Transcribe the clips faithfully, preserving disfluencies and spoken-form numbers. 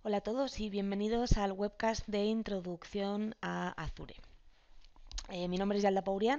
Hola a todos y bienvenidos al webcast de introducción a Azure. Eh, mi nombre es Yalda Paurian.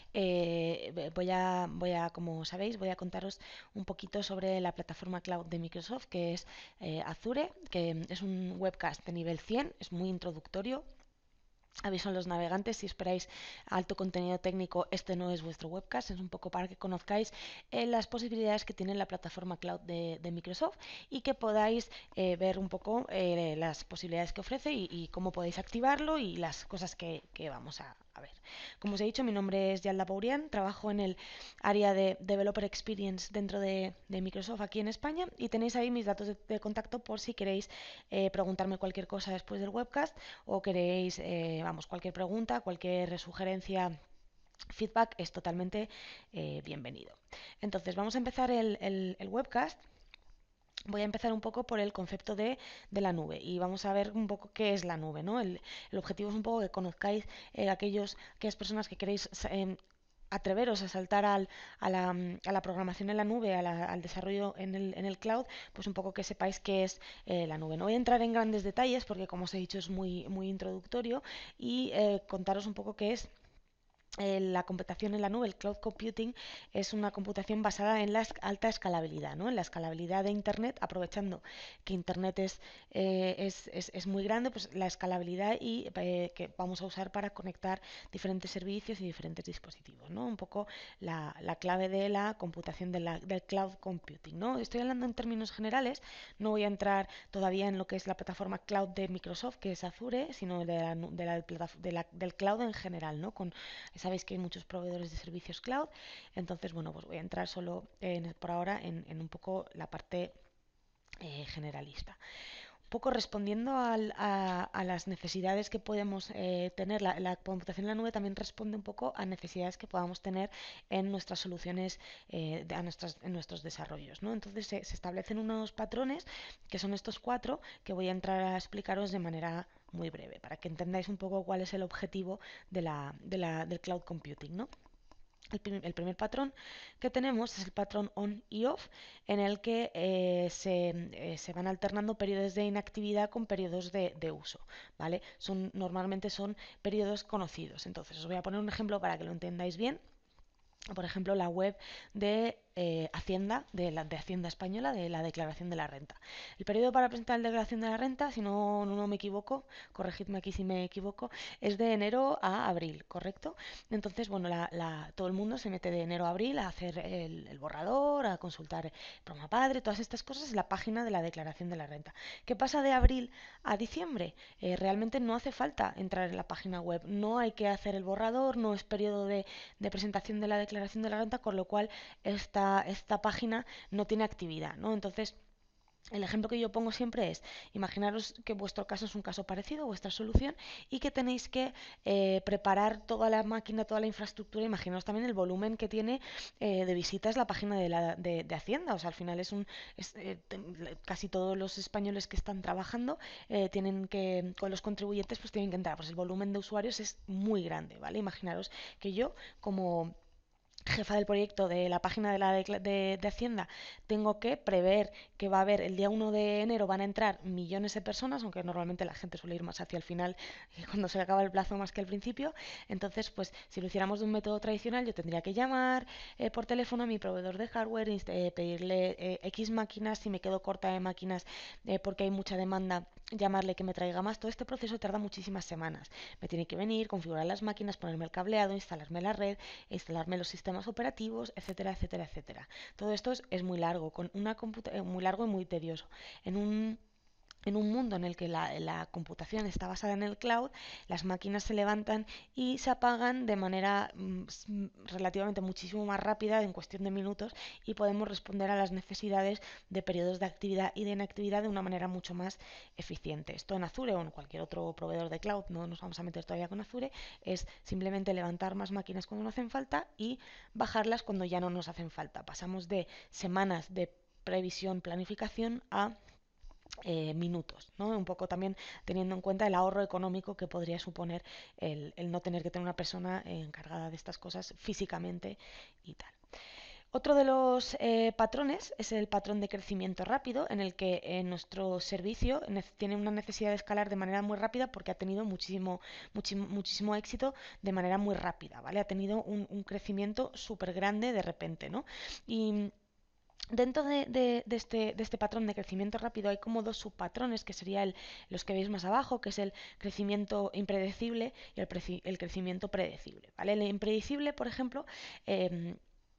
Eh, voy a, voy a, como sabéis, voy a contaros un poquito sobre la plataforma cloud de Microsoft, que es eh, Azure, que es un webcast de nivel cien, es muy introductorio. Aviso a los navegantes, si esperáis alto contenido técnico, este no es vuestro webcast, es un poco para que conozcáis eh, las posibilidades que tiene la plataforma cloud de, de Microsoft y que podáis eh, ver un poco eh, las posibilidades que ofrece y, y, cómo podéis activarlo y las cosas que, que vamos a, a ver. Como os he dicho, mi nombre es Yalda Paurian, trabajo en el área de Developer Experience dentro de, de Microsoft aquí en España y tenéis ahí mis datos de, de contacto por si queréis eh, preguntarme cualquier cosa después del webcast o queréis, eh, vamos, cualquier pregunta, cualquier sugerencia, feedback es totalmente eh, bienvenido. Entonces, vamos a empezar el, el, el webcast. Voy a empezar un poco por el concepto de, de, la nube y vamos a ver un poco qué es la nube, ¿no? El, el objetivo es un poco que conozcáis eh, aquellos, aquellas personas que queréis eh, atreveros a saltar al, a, la, a, la, programación en la nube, a la, al desarrollo en el, en el, cloud, pues un poco que sepáis qué es eh, la nube. No voy a entrar en grandes detalles porque, como os he dicho, es muy, muy introductorio y eh, contaros un poco qué es eh, la computación en la nube. El cloud computing es una computación basada en la alta escalabilidad, ¿no? En la escalabilidad de Internet, aprovechando que Internet es, eh, es, es, es, muy grande, pues la escalabilidad y eh, que vamos a usar para conectar diferentes servicios y diferentes dispositivos, ¿no? Un poco la, la clave de la computación de la, del cloud computing, ¿no? Estoy hablando en términos generales, no voy a entrar todavía en lo que es la plataforma cloud de Microsoft, que es Azure, sino de la, de la, de la, del cloud en general, ¿no? Con Sabéis que hay muchos proveedores de servicios cloud, entonces, bueno, pues voy a entrar solo en, por ahora en, en un poco la parte eh, generalista. Un poco respondiendo al, a, a, las necesidades que podemos eh, tener, la, la computación en la nube también responde un poco a necesidades que podamos tener en nuestras soluciones, eh, de, a nuestras, en nuestros desarrollos, ¿no? Entonces se, se establecen unos patrones que son estos cuatro que voy a entrar a explicaros de manera muy breve para que entendáis un poco cuál es el objetivo de la, de la, del cloud computing, ¿no? El, prim el, primer patrón que tenemos es el patrón on y off, en el que eh, se, eh, se, van alternando periodos de inactividad con periodos de, de uso, ¿vale? Son, normalmente son periodos conocidos. Entonces, os voy a poner un ejemplo para que lo entendáis bien. Por ejemplo, la web de eh, Hacienda, de la de Hacienda Española, de la declaración de la renta. El periodo para presentar la declaración de la renta, si no, no, no me equivoco, corregidme aquí si me equivoco, es de enero a abril, ¿correcto? Entonces, bueno, la, la, todo el mundo se mete de enero a abril a hacer el, el borrador, a consultar Proma Padre, todas estas cosas en la página de la declaración de la renta. ¿Qué pasa de abril a diciembre? Eh, realmente no hace falta entrar en la página web, no hay que hacer el borrador, no es periodo de, de presentación de la declaración de la renta, con lo cual esta, esta página no tiene actividad, ¿no? Entonces, el ejemplo que yo pongo siempre es, imaginaros que vuestro caso es un caso parecido, vuestra solución, y que tenéis que eh, preparar toda la máquina, toda la infraestructura. Imaginaos también el volumen que tiene eh, de visitas la página de, la, de, de Hacienda. O sea, al final es un es, eh, casi todos los españoles que están trabajando eh, tienen que, con los contribuyentes, pues tienen que entrar. Pues el volumen de usuarios es muy grande, ¿vale? Imaginaros que yo, como jefa del proyecto de la página de, la de, de, de Hacienda, tengo que prever que va a haber el día uno de enero van a entrar millones de personas, aunque normalmente la gente suele ir más hacia el final cuando se acaba el plazo más que al principio. Entonces, pues si lo hiciéramos de un método tradicional, yo tendría que llamar eh, por teléfono a mi proveedor de hardware, eh, pedirle eh, X máquinas, si me quedo corta de máquinas eh, porque hay mucha demanda, llamarle que me traiga más. Todo este proceso tarda muchísimas semanas. Me tiene que venir, configurar las máquinas, ponerme el cableado, instalarme la red, instalarme los sistemas operativos, etcétera, etcétera, etcétera. Todo esto es, es muy largo, con una eh, muy largo y muy tedioso. En un en un mundo en el que la, la, computación está basada en el cloud, las máquinas se levantan y se apagan de manera mm, relativamente muchísimo más rápida, en cuestión de minutos, y podemos responder a las necesidades de periodos de actividad y de inactividad de una manera mucho más eficiente. Esto en Azure o en cualquier otro proveedor de cloud, no nos vamos a meter todavía con Azure, es simplemente levantar más máquinas cuando no hacen falta y bajarlas cuando ya no nos hacen falta. Pasamos de semanas de previsión, planificación a Eh, minutos, ¿no? Un poco también teniendo en cuenta el ahorro económico que podría suponer el, el no tener que tener una persona encargada de estas cosas físicamente y tal. Otro de los eh, patrones es el patrón de crecimiento rápido, en el que eh, nuestro servicio tiene una necesidad de escalar de manera muy rápida porque ha tenido muchísimo, muchísimo, muchísimo éxito de manera muy rápida, ¿vale? Ha tenido un, un crecimiento súper grande de repente, ¿no? Y dentro de, de, de, este, de este patrón de crecimiento rápido hay como dos subpatrones, que serían los que veis más abajo, que es el crecimiento impredecible y el, preci, el crecimiento predecible, ¿vale? El impredecible, por ejemplo, eh,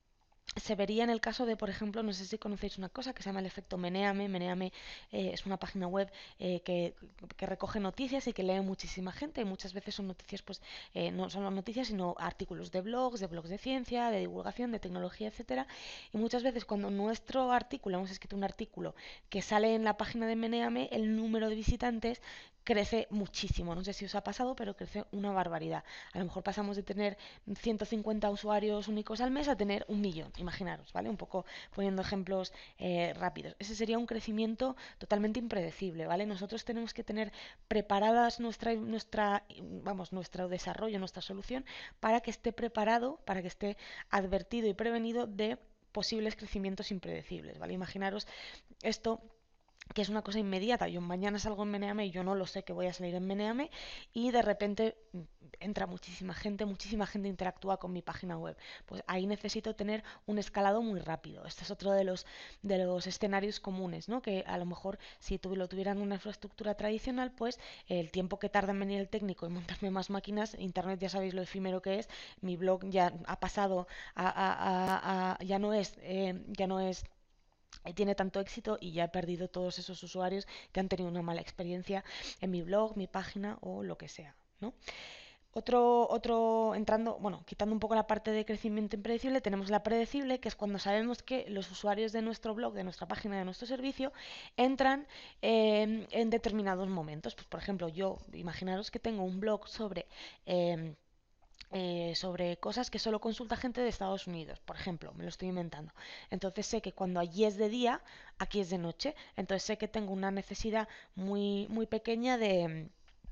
se vería en el caso de, por ejemplo, no sé si conocéis una cosa que se llama el efecto Meneame. Meneame eh, es una página web eh, que, que recoge noticias y que lee muchísima gente. Y muchas veces son noticias, pues, eh, no solo noticias, sino artículos de blogs, de blogs de ciencia, de divulgación, de tecnología, etcétera. Y muchas veces cuando nuestro artículo, hemos escrito un artículo que sale en la página de Meneame, el número de visitantes crece muchísimo. No sé si os ha pasado, pero crece una barbaridad. A lo mejor pasamos de tener ciento cincuenta usuarios únicos al mes a tener un millón, imaginaros, ¿vale? Un poco poniendo ejemplos eh, rápidos. Ese sería un crecimiento totalmente impredecible, ¿vale? Nosotros tenemos que tener preparadas nuestra, nuestra, vamos, nuestro desarrollo, nuestra solución, para que esté preparado, para que esté advertido y prevenido de posibles crecimientos impredecibles, ¿vale? Imaginaros esto, que es una cosa inmediata. Yo mañana salgo en Meneame y yo no lo sé que voy a salir en Meneame, y de repente entra muchísima gente, muchísima gente interactúa con mi página web. Pues ahí necesito tener un escalado muy rápido. Este es otro de los, de los escenarios comunes, ¿no? Que a lo mejor si tu, lo tuvieran una infraestructura tradicional, pues el tiempo que tarda en venir el técnico y montarme más máquinas, Internet ya sabéis lo efímero que es, mi blog ya ha pasado a, a, a, a ya no es, eh, ya no es tiene tanto éxito y ya he perdido todos esos usuarios que han tenido una mala experiencia en mi blog, mi página o lo que sea, ¿no? Otro, otro, entrando, bueno, quitando un poco la parte de crecimiento impredecible, tenemos la predecible, que es cuando sabemos que los usuarios de nuestro blog, de nuestra página, de nuestro servicio, entran eh, en determinados momentos. Pues, por ejemplo, yo, imaginaros que tengo un blog sobre... Eh, eh, sobre cosas que solo consulta gente de Estados Unidos, por ejemplo, me lo estoy inventando. Entonces sé que cuando allí es de día, aquí es de noche. Entonces sé que tengo una necesidad muy, muy pequeña de,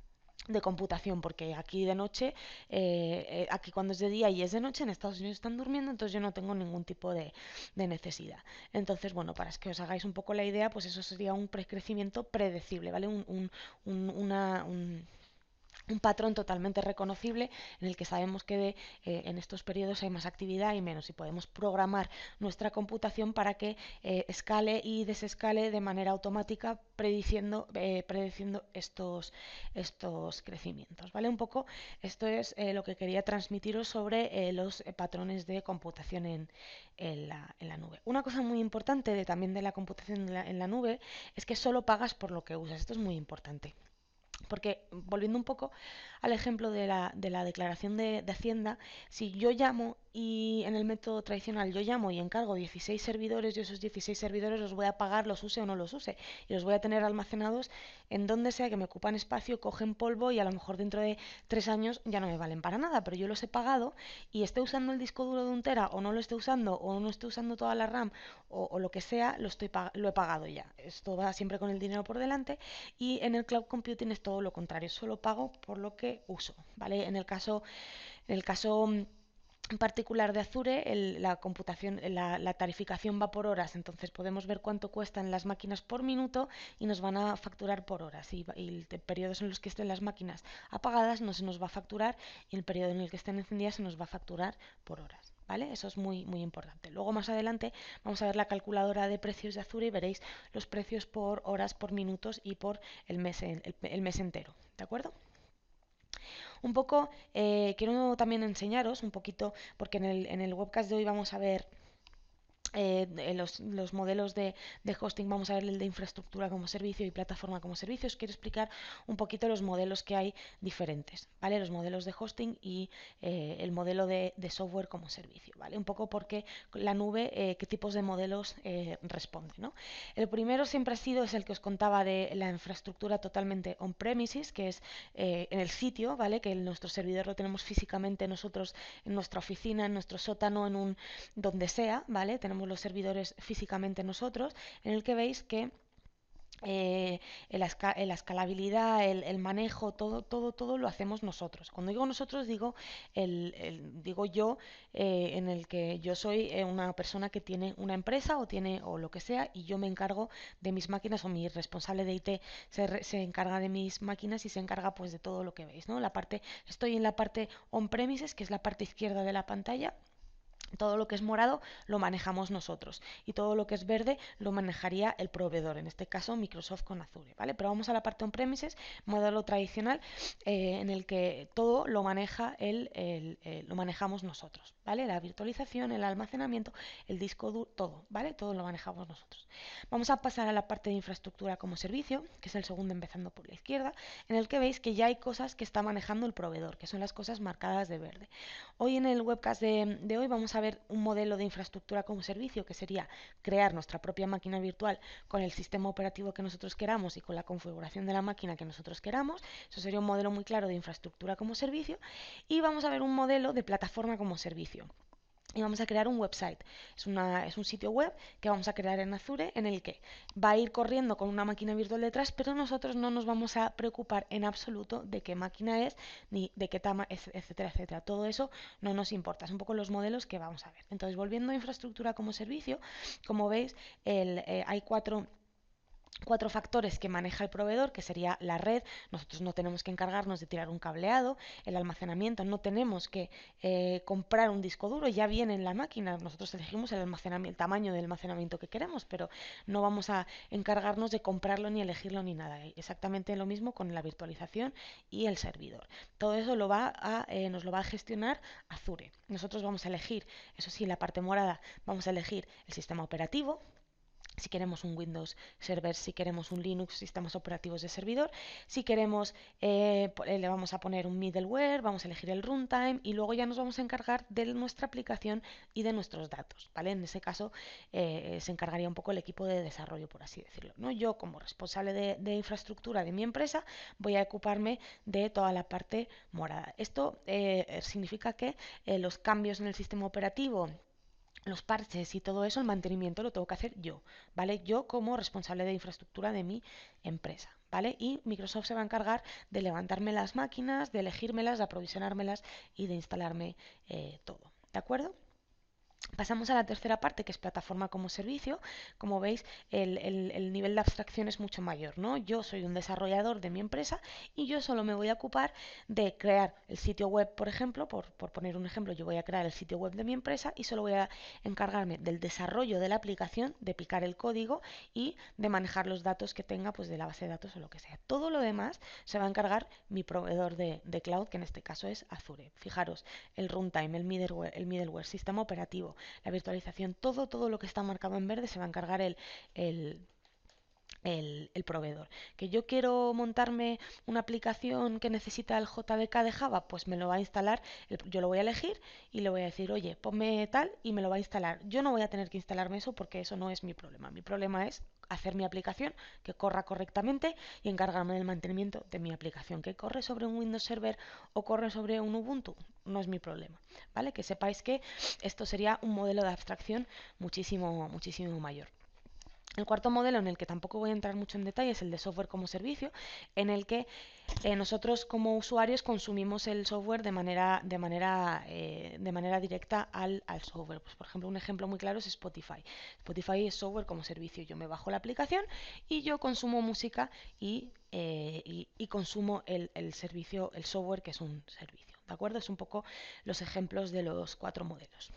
de computación, porque aquí de noche, eh, eh, aquí cuando es de día y es de noche, en Estados Unidos están durmiendo, entonces yo no tengo ningún tipo de, de necesidad. Entonces, bueno, para que os hagáis un poco la idea, pues eso sería un crecimiento predecible, ¿vale? Un, un, un, una, un un patrón totalmente reconocible en el que sabemos que de, eh, en estos periodos hay más actividad y menos, y podemos programar nuestra computación para que eh, escale y desescale de manera automática, prediciendo, eh, prediciendo estos, estos crecimientos, ¿vale? Un poco esto es eh, lo que quería transmitiros sobre eh, los eh, patrones de computación en, en, la, en, la, nube. Una cosa muy importante de, también de la computación en la, en la nube es que solo pagas por lo que usas. Esto es muy importante. Porque, volviendo un poco al ejemplo de la, de la declaración de, de Hacienda, si yo llamo y en el método tradicional yo llamo y encargo dieciséis servidores, yo esos dieciséis servidores los voy a pagar, los use o no los use, y los voy a tener almacenados en donde sea, que me ocupan espacio, cogen polvo y a lo mejor dentro de tres años ya no me valen para nada, pero yo los he pagado, y esté usando el disco duro de un tera o no lo esté usando, o no esté usando toda la RAM, o, o lo que sea, lo, estoy lo he pagado ya. Esto va siempre con el dinero por delante, y en el cloud computing es todo lo contrario, solo pago por lo que uso, ¿vale? En el caso, en el caso en particular de Azure, el, la computación, la, la tarificación va por horas, entonces podemos ver cuánto cuestan las máquinas por minuto y nos van a facturar por horas. Y, y el periodos en los que estén las máquinas apagadas no se nos va a facturar, y el periodo en el que estén encendidas se nos va a facturar por horas, ¿vale? Eso es muy, muy importante. Luego más adelante vamos a ver la calculadora de precios de Azure y veréis los precios por horas, por minutos y por el mes, el, el mes entero, ¿de acuerdo? Un poco, eh, quiero también enseñaros un poquito, porque en el, en el webcast de hoy vamos a ver eh, los, los modelos de, de hosting, vamos a ver el de infraestructura como servicio y plataforma como servicio. Os quiero explicar un poquito los modelos que hay diferentes, ¿vale? Los modelos de hosting y eh, el modelo de, de software como servicio, ¿vale? Un poco porque la nube, eh, qué tipos de modelos eh, responde, ¿no? El primero siempre ha sido, es el que os contaba, de la infraestructura totalmente on-premises, que es eh, en el sitio, ¿vale? Que el, nuestro servidor lo tenemos físicamente nosotros en nuestra oficina, en nuestro sótano, en un donde sea, ¿vale? Tenemos los servidores físicamente nosotros, en el que veis que eh, la, esca la, escalabilidad, el, el, manejo, todo, todo, todo lo hacemos nosotros. Cuando digo nosotros, digo, el, el, digo yo, eh, en el que yo soy eh, una persona que tiene una empresa o tiene o lo que sea, y yo me encargo de mis máquinas, o mi responsable de I T se, se encarga de mis máquinas y se encarga pues de todo lo que veis, ¿no? La parte, estoy en la parte on-premises, que es la parte izquierda de la pantalla. Todo lo que es morado lo manejamos nosotros y todo lo que es verde lo manejaría el proveedor, en este caso Microsoft con Azure, ¿vale? Pero vamos a la parte on-premises, modelo tradicional, eh, en el que todo lo maneja el, el, el, lo manejamos nosotros, ¿vale? La virtualización, el almacenamiento, el disco duro, todo, ¿vale? Todo lo manejamos nosotros. Vamos a pasar a la parte de infraestructura como servicio, que es el segundo empezando por la izquierda, en el que veis que ya hay cosas que está manejando el proveedor, que son las cosas marcadas de verde. Hoy en el webcast de, de hoy vamos a ver un modelo de infraestructura como servicio, que sería crear nuestra propia máquina virtual con el sistema operativo que nosotros queramos y con la configuración de la máquina que nosotros queramos. Eso sería un modelo muy claro de infraestructura como servicio. Y vamos a ver un modelo de plataforma como servicio. Y vamos a crear un website. Es, una, es un sitio web que vamos a crear en Azure, en el que va a ir corriendo con una máquina virtual detrás, pero nosotros no nos vamos a preocupar en absoluto de qué máquina es, ni de qué tamaño, etcétera, etcétera. Todo eso no nos importa. Es un poco los modelos que vamos a ver. Entonces, volviendo a infraestructura como servicio, como veis, el, eh, hay cuatro cuatro factores que maneja el proveedor, que sería la red. Nosotros no tenemos que encargarnos de tirar un cableado. El almacenamiento, no tenemos que eh, comprar un disco duro, ya viene en la máquina. Nosotros elegimos el, almacenamiento, el tamaño del almacenamiento que queremos, pero no vamos a encargarnos de comprarlo, ni elegirlo, ni nada. Exactamente lo mismo con la virtualización y el servidor. Todo eso lo va a, eh, nos lo va a gestionar Azure. Nosotros vamos a elegir, eso sí, la parte morada, vamos a elegir el sistema operativo, si queremos un Windows Server, si queremos un Linux, sistemas operativos de servidor, si queremos eh, le vamos a poner un middleware, vamos a elegir el runtime y luego ya nos vamos a encargar de nuestra aplicación y de nuestros datos, ¿vale? En ese caso eh, se encargaría un poco el equipo de desarrollo, por así decirlo, ¿no? Yo, como responsable de, de infraestructura de mi empresa, voy a ocuparme de toda la parte morada. Esto eh, significa que eh, los cambios en el sistema operativo, los parches y todo eso, el mantenimiento lo tengo que hacer yo, ¿vale? Yo como responsable de infraestructura de mi empresa, ¿vale? Y Microsoft se va a encargar de levantarme las máquinas, de elegírmelas, de aprovisionármelas y de instalarme eh, todo, ¿de acuerdo? Pasamos a la tercera parte, que es plataforma como servicio. Como veis, el, el, el, nivel de abstracción es mucho mayor, ¿no? Yo soy un desarrollador de mi empresa y yo solo me voy a ocupar de crear el sitio web, por ejemplo, por, por poner un ejemplo, yo voy a crear el sitio web de mi empresa y solo voy a encargarme del desarrollo de la aplicación, de picar el código y de manejar los datos que tenga, pues de la base de datos o lo que sea. Todo lo demás se va a encargar mi proveedor de, de cloud, que en este caso es Azure. Fijaros, el runtime, el middleware, el middleware, sistema operativo, la virtualización, todo, todo lo que está marcado en verde se va a encargar el, el, el, el proveedor. Que yo quiero montarme una aplicación que necesita el J D K de Java, pues me lo va a instalar, el, yo lo voy a elegir y le voy a decir, oye, ponme tal y me lo va a instalar. Yo no voy a tener que instalarme eso porque eso no es mi problema. Mi problema es hacer mi aplicación, que corra correctamente y encargarme del mantenimiento de mi aplicación. Que corre sobre un Windows Server o corre sobre un Ubuntu, no es mi problema, ¿vale? Que sepáis que esto sería un modelo de abstracción muchísimo, muchísimo mayor. El cuarto modelo, en el que tampoco voy a entrar mucho en detalle, es el de software como servicio, en el que eh, nosotros como usuarios consumimos el software de manera, de manera, eh, de manera directa al, al software. Pues, por ejemplo, un ejemplo muy claro es Spotify. Spotify es software como servicio. Yo me bajo la aplicación y yo consumo música y, eh, y, y consumo el, el servicio, el software, que es un servicio. ¿De acuerdo? Es un poco los ejemplos de los cuatro modelos.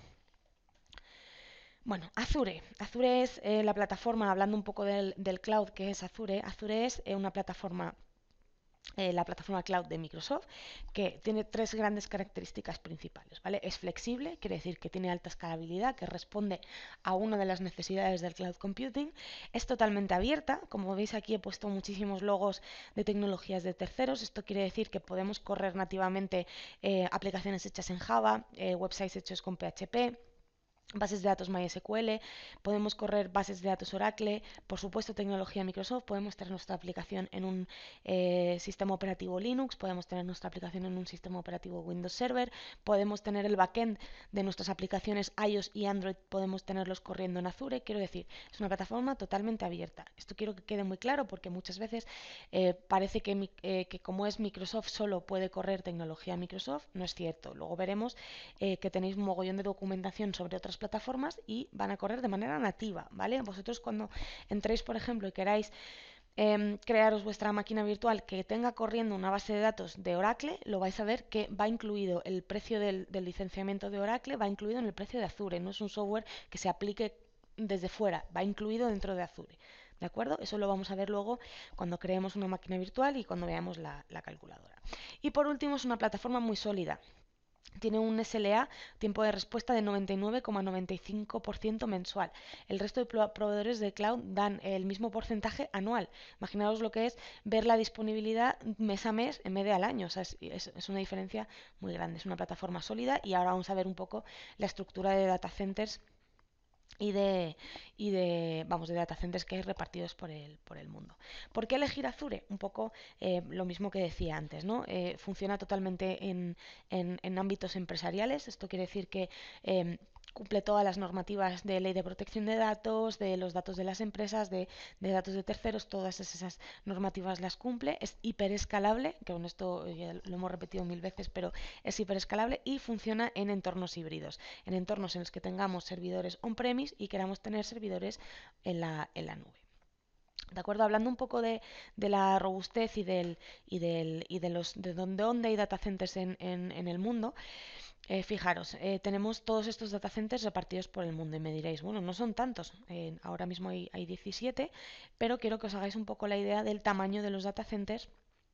Bueno, Azure. Azure es eh, la plataforma, hablando un poco del, del cloud que es Azure. Azure es eh, una plataforma, eh, la plataforma cloud de Microsoft, que tiene tres grandes características principales, ¿vale? Es flexible, quiere decir que tiene alta escalabilidad, que responde a una de las necesidades del cloud computing. Es totalmente abierta, como veis aquí he puesto muchísimos logos de tecnologías de terceros. Esto quiere decir que podemos correr nativamente eh, aplicaciones hechas en Java, eh, websites hechos con P H P, bases de datos MySQL, podemos correr bases de datos Oracle, por supuesto tecnología Microsoft, podemos tener nuestra aplicación en un eh, sistema operativo Linux, podemos tener nuestra aplicación en un sistema operativo Windows Server, podemos tener el backend de nuestras aplicaciones iOS y Android, podemos tenerlos corriendo en Azure. Quiero decir, es una plataforma totalmente abierta. Esto quiero que quede muy claro porque muchas veces eh, parece que, eh, que como es Microsoft solo puede correr tecnología Microsoft. No es cierto. Luego veremos eh, que tenéis un mogollón de documentación sobre otras plataformas y van a correr de manera nativa, ¿vale? Vosotros cuando entréis, por ejemplo, y queráis eh, crearos vuestra máquina virtual que tenga corriendo una base de datos de Oracle, lo vais a ver que va incluido el precio del, del licenciamiento de Oracle, va incluido en el precio de Azure, no es un software que se aplique desde fuera, va incluido dentro de Azure. ¿De acuerdo? Eso lo vamos a ver luego cuando creemos una máquina virtual y cuando veamos la, la calculadora. Y por último, es una plataforma muy sólida. Tiene un S L A, tiempo de respuesta, de noventa y nueve coma noventa y cinco por ciento mensual. El resto de proveedores de cloud dan el mismo porcentaje anual. Imaginaos lo que es ver la disponibilidad mes a mes en vez de al año. O sea, es, es, es una diferencia muy grande. Es una plataforma sólida y ahora vamos a ver un poco la estructura de data centers y de, y de, vamos, de data centers que hay repartidos por el, por el mundo. ¿Por qué elegir Azure? Un poco eh, lo mismo que decía antes, ¿no? Eh, funciona totalmente en, en, en, ámbitos empresariales. Esto quiere decir que eh, cumple todas las normativas de ley de protección de datos, de los datos de las empresas, de, de datos de terceros, todas esas normativas las cumple. Es hiperescalable, que con esto ya lo hemos repetido mil veces, pero es hiperescalable y funciona en entornos híbridos, en entornos en los que tengamos servidores on-premise y queramos tener servidores en la, en la nube. ¿De acuerdo? Hablando un poco de, de la robustez y, del, y, del, y de, los, de dónde, dónde hay data centers en, en, en el mundo, eh, fijaros, eh, tenemos todos estos data centers repartidos por el mundo y me diréis, bueno, no son tantos, eh, ahora mismo hay, hay diecisiete, pero quiero que os hagáis un poco la idea del tamaño de los data centers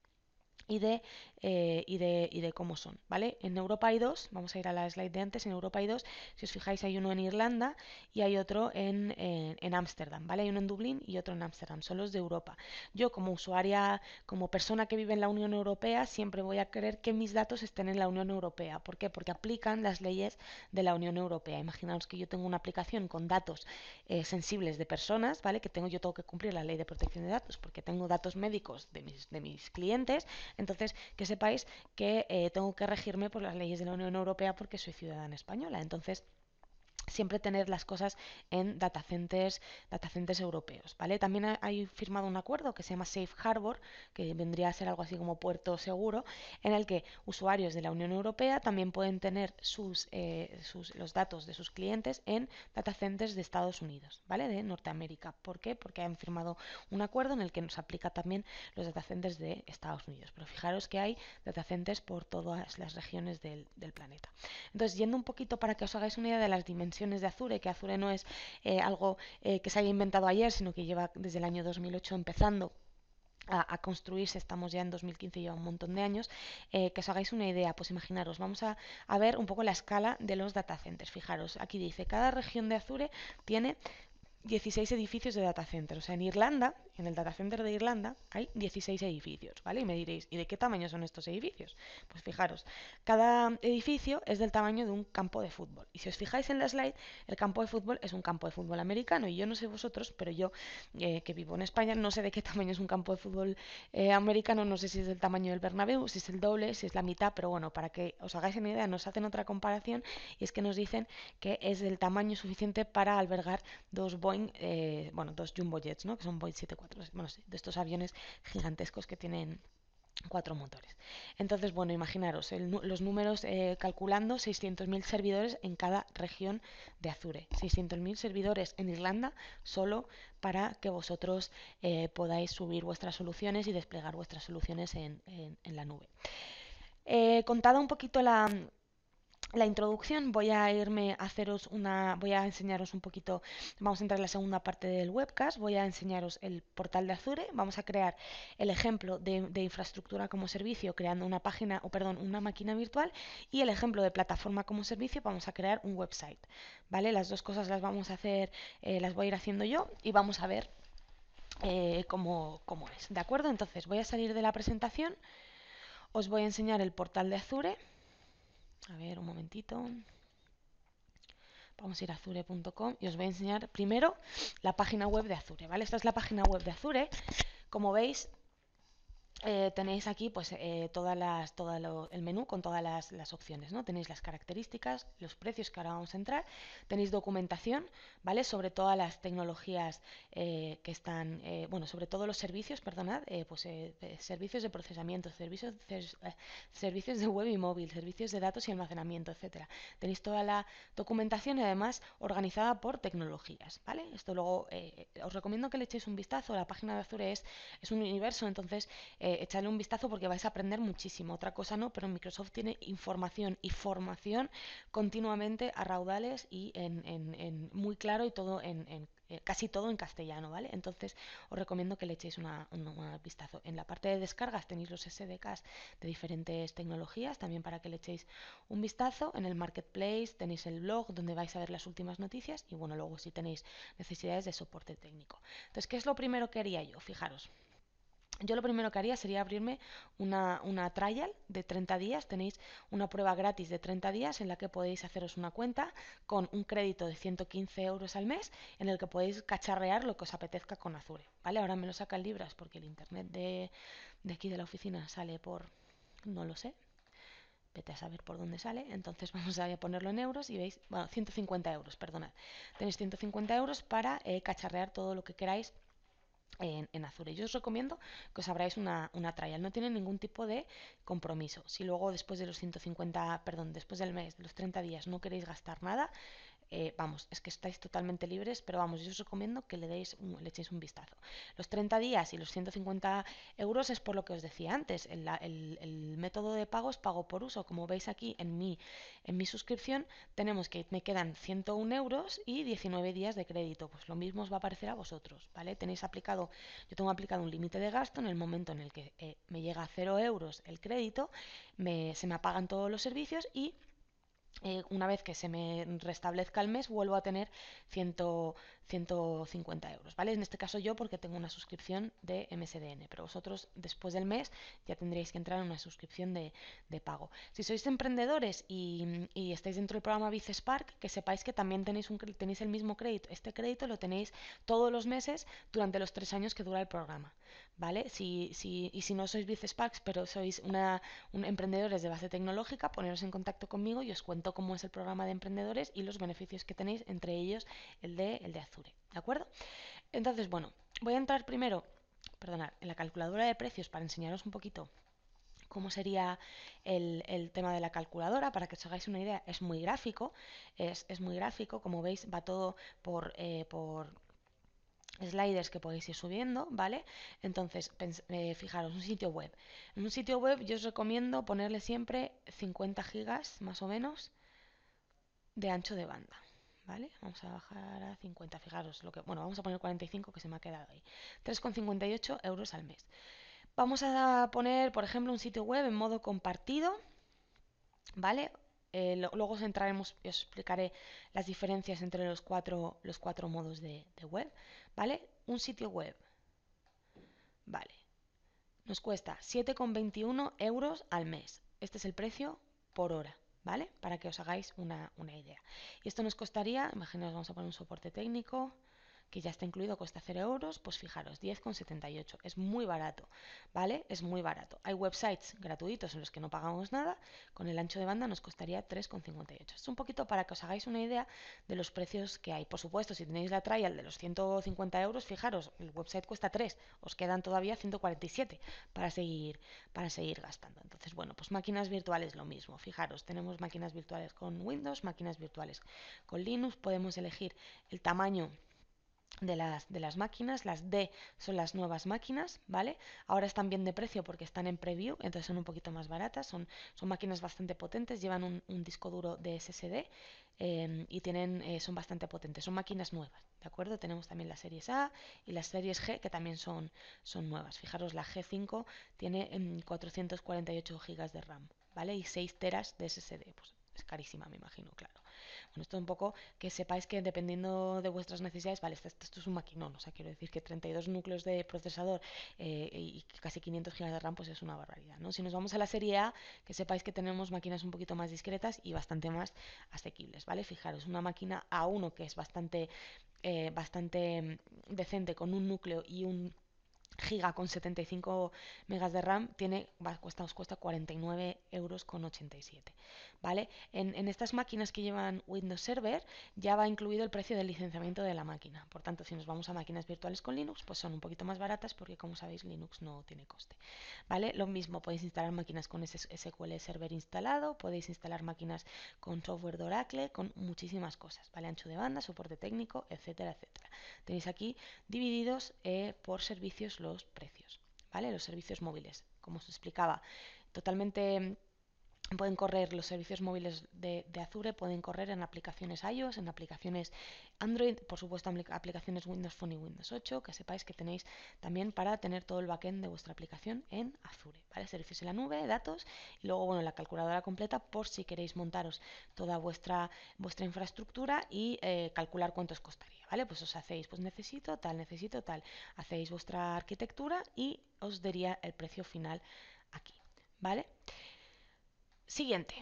y de, eh, y, de, y de cómo son, ¿vale? En Europa hay dos, vamos a ir a la slide de antes, en Europa hay dos, si os fijáis hay uno en Irlanda y hay otro en Ámsterdam, ¿vale? Hay uno en Dublín y otro en Ámsterdam, son los de Europa. Yo como usuaria, como persona que vive en la Unión Europea, siempre voy a querer que mis datos estén en la Unión Europea. ¿Por qué? Porque aplican las leyes de la Unión Europea. Imaginaos que yo tengo una aplicación con datos eh, sensibles de personas, ¿vale? Que tengo, yo tengo que cumplir la ley de protección de datos porque tengo datos médicos de mis, de mis clientes. Entonces, que sepáis que eh, tengo que regirme por las leyes de la Unión Europea porque soy ciudadana española. Entonces, siempre tener las cosas en data centers, data centers europeos, ¿vale? También hay firmado un acuerdo que se llama Safe Harbor, que vendría a ser algo así como puerto seguro, en el que usuarios de la Unión Europea también pueden tener sus, eh, sus, los datos de sus clientes en data centers de Estados Unidos, ¿vale? De Norteamérica. ¿Por qué? Porque han firmado un acuerdo en el que nos aplica también los data centers de Estados Unidos. Pero fijaros que hay data centers por todas las regiones del, del planeta. Entonces, yendo un poquito para que os hagáis una idea de las dimensiones de Azure, que Azure no es eh, algo eh, que se haya inventado ayer, sino que lleva desde el año dos mil ocho empezando a, a construirse, estamos ya en dos mil quince, lleva un montón de años, eh, que os hagáis una idea, pues imaginaros, vamos a, a ver un poco la escala de los data centers. Fijaros, aquí dice, cada región de Azure tiene dieciséis edificios de data center. O sea, en Irlanda, en el data center de Irlanda, hay dieciséis edificios, ¿vale? Y me diréis, ¿y de qué tamaño son estos edificios? Pues fijaros, cada edificio es del tamaño de un campo de fútbol. Y si os fijáis en la slide, el campo de fútbol es un campo de fútbol americano. Y yo no sé vosotros, pero yo, eh, que vivo en España, no sé de qué tamaño es un campo de fútbol eh, americano. No sé si es del tamaño del Bernabéu, si es el doble, si es la mitad. Pero bueno, para que os hagáis una idea, nos hacen otra comparación y es que nos dicen que es del tamaño suficiente para albergar dos Boeing Eh, bueno, dos Jumbo Jets, ¿no? Que son Boeing setenta y cuatro, bueno, sí, de estos aviones gigantescos que tienen cuatro motores. Entonces, bueno, imaginaros el, los números eh, calculando seiscientos mil servidores en cada región de Azure. seiscientos mil servidores en Irlanda solo para que vosotros eh, podáis subir vuestras soluciones y desplegar vuestras soluciones en, en, en la nube. Eh, contada un poquito la, la introducción, voy a irme a haceros una, voy a enseñaros un poquito, vamos a entrar en la segunda parte del webcast, voy a enseñaros el portal de Azure, vamos a crear el ejemplo de, de infraestructura como servicio creando una página, o perdón, una máquina virtual y el ejemplo de plataforma como servicio vamos a crear un website, ¿vale? Las dos cosas las vamos a hacer, eh, las voy a ir haciendo yo y vamos a ver eh, cómo, cómo es, ¿de acuerdo? Entonces voy a salir de la presentación, os voy a enseñar el portal de Azure. A ver, un momentito. Vamos a ir a azure punto com y os voy a enseñar primero la página web de Azure, ¿vale? Esta es la página web de Azure. Como veis, Eh, tenéis aquí pues eh, todas las, todo lo, el menú con todas las, las opciones, ¿no? Tenéis las características, los precios que ahora vamos a entrar, tenéis documentación, ¿vale? Sobre todas las tecnologías eh, que están, eh, bueno, sobre todos los servicios, perdonad, eh, pues eh, eh, servicios de procesamiento, servicios, cer- eh, servicios de web y móvil, servicios de datos y almacenamiento, etcétera. Tenéis toda la documentación y además organizada por tecnologías, ¿vale? Esto luego eh, os recomiendo que le echéis un vistazo. La página de Azure es, es un universo, entonces eh, echadle un vistazo porque vais a aprender muchísimo. Otra cosa no, pero Microsoft tiene información y formación continuamente a raudales y en, en, en muy claro y todo en, en eh, casi todo en castellano, ¿vale? Entonces os recomiendo que le echéis una, una, una vistazo. En la parte de descargas tenéis los S D Ks de diferentes tecnologías, también para que le echéis un vistazo. En el Marketplace tenéis el blog donde vais a ver las últimas noticias y bueno, luego si tenéis necesidades de soporte técnico. Entonces, ¿qué es lo primero que haría yo? Fijaros. Yo lo primero que haría sería abrirme una, una trial de treinta días. Tenéis una prueba gratis de treinta días en la que podéis haceros una cuenta con un crédito de ciento quince euros al mes en el que podéis cacharrear lo que os apetezca con Azure. ¿Vale? Ahora me lo saca en libras porque el internet de, de aquí de la oficina sale por, no lo sé, vete a saber por dónde sale. Entonces vamos a ponerlo en euros y veis, bueno, ciento cincuenta euros, perdonad. Tenéis ciento cincuenta euros para eh, cacharrear todo lo que queráis en, en Azure. Yo os recomiendo que os abráis una, una trial. No tiene ningún tipo de compromiso. Si luego después de los ciento cincuenta, perdón, después del mes, de los treinta días, no queréis gastar nada, eh, vamos, es que estáis totalmente libres, pero vamos, yo os recomiendo que le deis un, le echéis un vistazo. Los treinta días y los ciento cincuenta euros es por lo que os decía antes. El, el, el método de pago es pago por uso. Como veis aquí en mi, en mi suscripción, tenemos que me quedan ciento un euros y diecinueve días de crédito. Pues lo mismo os va a aparecer a vosotros, ¿vale? Tenéis aplicado, yo tengo aplicado un límite de gasto en el momento en el que eh, me llega a cero euros el crédito, me, se me apagan todos los servicios y eh, una vez que se me restablezca el mes vuelvo a tener cien, ciento cincuenta euros, ¿vale? En este caso yo porque tengo una suscripción de M S D N, pero vosotros después del mes ya tendréis que entrar en una suscripción de, de pago. Si sois emprendedores y, y estáis dentro del programa BizSpark, que sepáis que también tenéis, un, tenéis el mismo crédito. Este crédito lo tenéis todos los meses durante los tres años que dura el programa, ¿vale? Si, si, y si no sois BizSparks, pero sois una, un emprendedores de base tecnológica, poneros en contacto conmigo y os cuento cómo es el programa de emprendedores y los beneficios que tenéis, entre ellos el de, el de Azure, ¿de acuerdo? Entonces, bueno, voy a entrar primero, perdonad, en la calculadora de precios para enseñaros un poquito cómo sería el, el, tema de la calculadora, para que os hagáis una idea. Es muy gráfico, es, es muy gráfico, como veis va todo por, eh, por sliders que podéis ir subiendo, ¿vale? Entonces, eh, fijaros, un sitio web. En un sitio web yo os recomiendo ponerle siempre cincuenta gigas, más o menos, de ancho de banda, ¿vale? Vamos a bajar a cincuenta, fijaros, lo que, bueno, vamos a poner cuarenta y cinco que se me ha quedado ahí. tres con cincuenta y ocho euros al mes. Vamos a poner, por ejemplo, un sitio web en modo compartido, ¿vale? Eh, lo, luego os entraremos y os explicaré las diferencias entre los cuatro, los cuatro modos de, de web, ¿vale? Un sitio web, vale, nos cuesta siete con veintiuno euros al mes. Este es el precio por hora, ¿vale? Para que os hagáis una, una idea. Y esto nos costaría, imaginaos, vamos a poner un soporte técnico, que ya está incluido, cuesta cero euros, pues fijaros, diez con setenta y ocho. Es muy barato, ¿vale? Es muy barato. Hay websites gratuitos en los que no pagamos nada, con el ancho de banda nos costaría tres con cincuenta y ocho. Es un poquito para que os hagáis una idea de los precios que hay. Por supuesto, si tenéis la trial de los ciento cincuenta euros, fijaros, el website cuesta tres, os quedan todavía ciento cuarenta y siete para seguir, para seguir gastando. Entonces, bueno, pues máquinas virtuales lo mismo. Fijaros, tenemos máquinas virtuales con Windows, máquinas virtuales con Linux, podemos elegir el tamaño de las, de las máquinas. Las D son las nuevas máquinas, ¿vale? Ahora están bien de precio porque están en preview, entonces son un poquito más baratas, son, son máquinas bastante potentes, llevan un, un disco duro de S S D eh, y tienen, eh, son bastante potentes, son máquinas nuevas, ¿de acuerdo? Tenemos también las series A y las series G que también son, son nuevas. Fijaros, la G cinco tiene eh, cuatrocientos cuarenta y ocho gigas de RAM, ¿vale? Y seis teras de S S D, pues Es carísima, me imagino, claro. Bueno, esto es un poco que sepáis que dependiendo de vuestras necesidades, vale, esto, esto es un maquinón, o sea, quiero decir que treinta y dos núcleos de procesador eh, y casi quinientos gigas de RAM, pues es una barbaridad, ¿no? Si nos vamos a la serie A, que sepáis que tenemos máquinas un poquito más discretas y bastante más asequibles, ¿vale? Fijaros, una máquina A uno que es bastante, eh, bastante decente con un núcleo y un giga con setenta y cinco megas de RAM tiene, va, cuesta, os cuesta cuarenta y nueve euros con ochenta y siete, ¿vale? En, en estas máquinas que llevan Windows Server ya va incluido el precio del licenciamiento de la máquina. Por tanto, si nos vamos a máquinas virtuales con Linux, pues son un poquito más baratas porque, como sabéis, Linux no tiene coste, ¿vale? Lo mismo, podéis instalar máquinas con S Q L Server instalado, podéis instalar máquinas con software de Oracle, con muchísimas cosas, ¿vale? Ancho de banda, soporte técnico, etcétera, etcétera. Tenéis aquí divididos eh, por servicios los precios, ¿vale? Los servicios móviles, como os explicaba, totalmente pueden correr los servicios móviles de, de Azure, pueden correr en aplicaciones iOS, en aplicaciones Android, por supuesto aplicaciones Windows Phone y Windows ocho, que sepáis que tenéis también para tener todo el backend de vuestra aplicación en Azure, ¿vale? Servicios en la nube, datos, y luego, bueno, la calculadora completa por si queréis montaros toda vuestra, vuestra infraestructura y eh, calcular cuánto os costaría, ¿vale? Pues os hacéis, pues necesito tal, necesito tal, hacéis vuestra arquitectura y os daría el precio final aquí, ¿vale? Siguiente.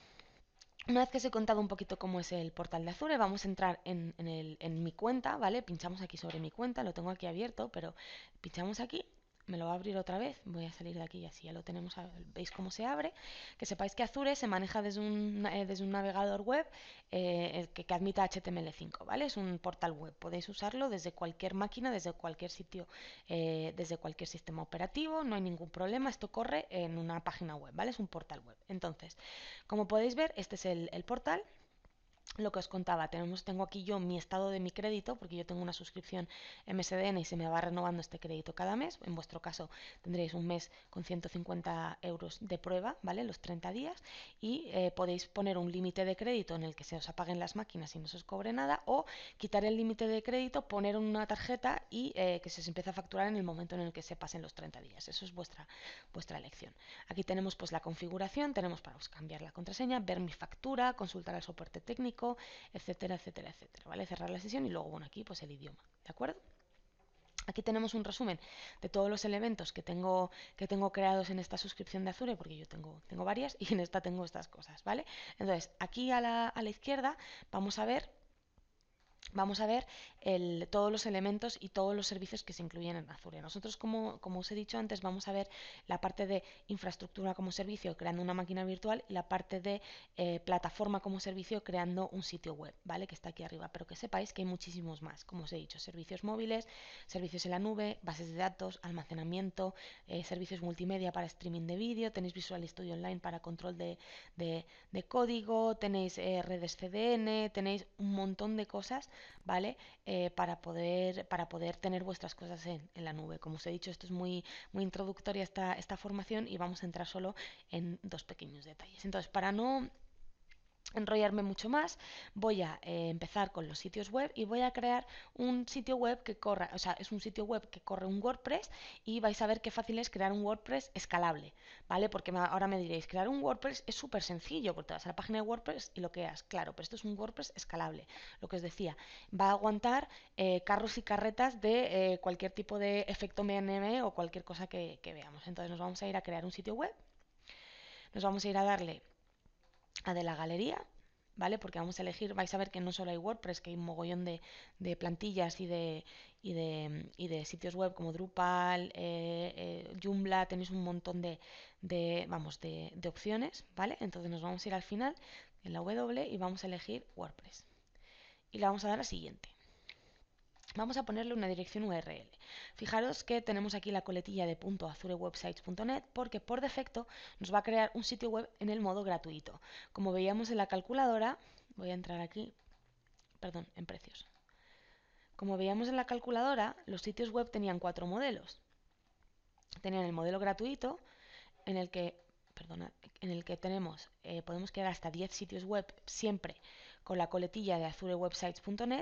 Una vez que os he contado un poquito cómo es el portal de Azure, vamos a entrar en, en, el, en mi cuenta, ¿vale? Pinchamos aquí sobre mi cuenta, lo tengo aquí abierto, pero pinchamos aquí, me lo va a abrir otra vez, voy a salir de aquí y así ya lo tenemos, veis cómo se abre. Que sepáis que Azure se maneja desde un, eh, desde un navegador web eh, que, que admita H T M L cinco, ¿vale? Es un portal web, podéis usarlo desde cualquier máquina, desde cualquier sitio, eh, desde cualquier sistema operativo, no hay ningún problema, esto corre en una página web, ¿vale? Es un portal web. Entonces, como podéis ver, este es el, el portal. Lo que os contaba, tenemos, tengo aquí yo mi estado de mi crédito, porque yo tengo una suscripción M S D N y se me va renovando este crédito cada mes. En vuestro caso tendréis un mes con ciento cincuenta euros de prueba, ¿vale? Los treinta días, y eh, podéis poner un límite de crédito en el que se os apaguen las máquinas y no se os cobre nada, o quitar el límite de crédito, poner una tarjeta y eh, que se os empiece a facturar en el momento en el que se pasen los treinta días. Eso es vuestra, vuestra elección. Aquí tenemos pues la configuración, tenemos para cambiar la contraseña, ver mi factura, consultar el soporte técnico, etcétera, etcétera, etcétera, ¿vale? Cerrar la sesión y luego, bueno, aquí pues el idioma, ¿de acuerdo? Aquí tenemos un resumen de todos los elementos que tengo, que tengo creados en esta suscripción de Azure, porque yo tengo, tengo varias y en esta tengo estas cosas, ¿vale? Entonces, aquí a la, a la izquierda vamos a ver Vamos a ver el, todos los elementos y todos los servicios que se incluyen en Azure. Nosotros, como, como os he dicho antes, vamos a ver la parte de infraestructura como servicio, creando una máquina virtual, y la parte de eh, plataforma como servicio, creando un sitio web, ¿vale? Que está aquí arriba. Pero que sepáis que hay muchísimos más, como os he dicho, servicios móviles, servicios en la nube, bases de datos, almacenamiento, eh, servicios multimedia para streaming de vídeo, tenéis Visual Studio Online para control de, de, de código, tenéis eh, redes C D N, tenéis un montón de cosas, ¿vale? Eh, para, poder, para poder tener vuestras cosas en, en la nube. Como os he dicho, esto es muy, muy introductoria esta, esta formación y vamos a entrar solo en dos pequeños detalles. Entonces, para no enrollarme mucho más, voy a eh, empezar con los sitios web y voy a crear un sitio web que corra, o sea, es un sitio web que corre un WordPress, y vais a ver qué fácil es crear un WordPress escalable, ¿vale? Porque me, ahora me diréis, crear un WordPress es súper sencillo, porque te vas a la página de WordPress y lo creas, claro, pero esto es un WordPress escalable. Lo que os decía, va a aguantar eh, carros y carretas de eh, cualquier tipo de efecto M M M o cualquier cosa que, que veamos. Entonces nos vamos a ir a crear un sitio web, nos vamos a ir a darle a de la galería, ¿vale? Porque vamos a elegir, vais a ver que no solo hay WordPress, que hay un mogollón de, de plantillas y de, y, de, y de sitios web como Drupal, eh, eh, Joomla, tenéis un montón de, de vamos, de, de opciones, ¿vale? Entonces nos vamos a ir al final en la W y vamos a elegir WordPress. Y le vamos a dar a siguiente. Vamos a ponerle una dirección U R L. Fijaros que tenemos aquí la coletilla de .azurewebsites punto net, porque por defecto nos va a crear un sitio web en el modo gratuito. Como veíamos en la calculadora, voy a entrar aquí, perdón, en precios. Como veíamos en la calculadora, los sitios web tenían cuatro modelos. Tenían el modelo gratuito, en el que, perdona, en el que tenemos, eh, podemos crear hasta diez sitios web siempre con la coletilla de azurewebsites punto net,